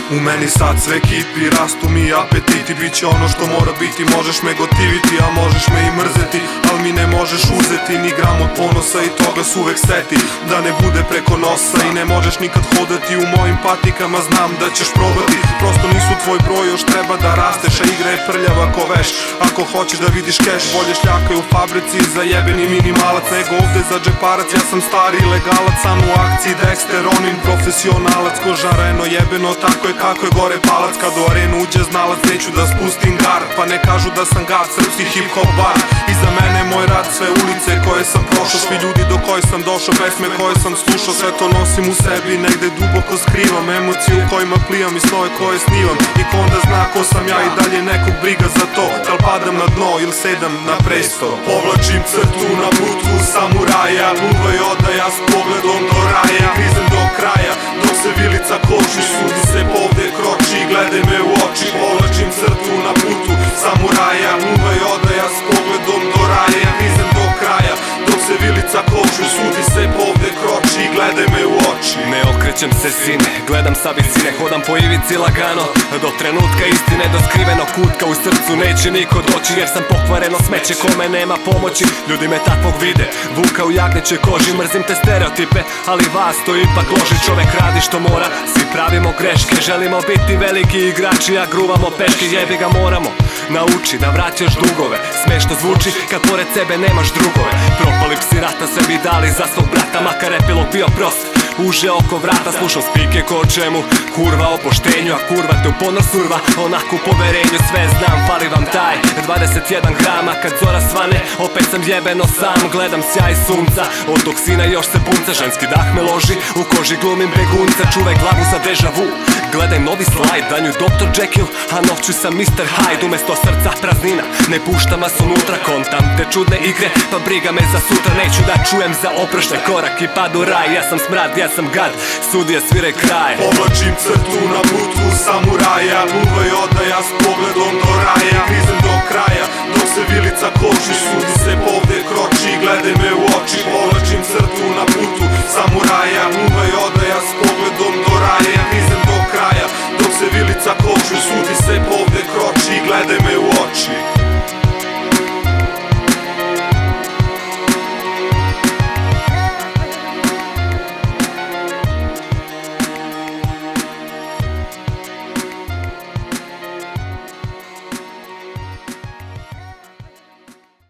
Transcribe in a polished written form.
U meni sad sve kipi, rastu mi apetiti. Biće ono što mora biti, možeš me gotiviti, a možeš me i mrzeti, al mi ne možeš uzeti ni gram od ponosa i toga se uvek seti. Da ne bude preko nosa i ne možeš nikad hodati u mojim patikama, znam da ćeš probati. Prosto nisu tvoj broj, još treba da rasteš, a igra je prljava ko veš. Ako hoćeš da vidiš keš, bolje šljakaj u fabrici za jebeni minimalac nego ovde za džeparac. Ja sam stari ilegalac, sam u akciji Dexter, Ronin, profesionalac. Ko žareno jebeno, tako je kako je gore palac. Kad u arenu uđe znalac, neću da spustim gard, pa ne kažu da sam gard, srpski hip-hop bar. Iza mene moj rad, sve ulice koje sam prošao, svi ljudi do koje sam došao, pesme koje sam slušao. Sve to nosim u sebi, negde duboko skrivam emocije u kojima plivam i snove koje snivam. I ko onda zna ko sam ja, i dalje nekog briga za to, da li padam na dno ili sedam na presto. Povlačim crtu na putu samuraja, luva i odaja s pogledom do raja. Grizem do kraja, dok se vilica koči, sudi se povde kroči, gledaj me u oči. Povlačim crtu na putu samuraja, luva i odaja s pogledom do raja. Grizem do kraja, dok se vilica koči, sudi se povde kroči, gledaj me u oči. Ne okrećem se sine, gledam sa visine, hodam po ivici lagano, do trenutka istine, do skrivenog kutka u srcu neće niko doći, jer sam pokvareno smeće kome nema pomoći. Ljudi me takvog vide, vuka u jagnjećoj koži, mrzim te stereotipe, ali vas to ipak loži. Čovek radi što mora, svi pravimo greške, želimo biti veliki igrači, a gruvamo peške. Jebi ga, moramo nauči da vraćaš dugove, smešno zvuči kad pored sebe nemaš drugove. Propali psi rata sve bi dali za svog brata, makar epilog bio prost, uže oko vrata. Slušam spike ko o čemu, kurva o poštenju, a kurva te u ponor surva, onako u poverenju. Sve znam, fali vam taj 21 grama, kad zora svane, opet sam jebeno sam. Gledam sjaj sunca, od toksina još se punca, ženski dah me loži, u koži glumim begunca. Čuvaj glavu za deja vu, gledaj novi slajd, danju Dr. Jekyll, a noću sam Mr. Hyde. Umesto srca praznina, ne puštam vas unutra, kontam te čudne igre, pa briga me za sutra. Neću da čujem za oproštaj korak i pad u raj, ja sam smrad, ja sam gad, sudija svire kraj. Povlačim crtu na putu samuraja, luva i odaja s pogledom do raja. Grizem do kraja, dok se vilica koči, sudi se povde kroči, gledaj me u oči. Povlačim crtu na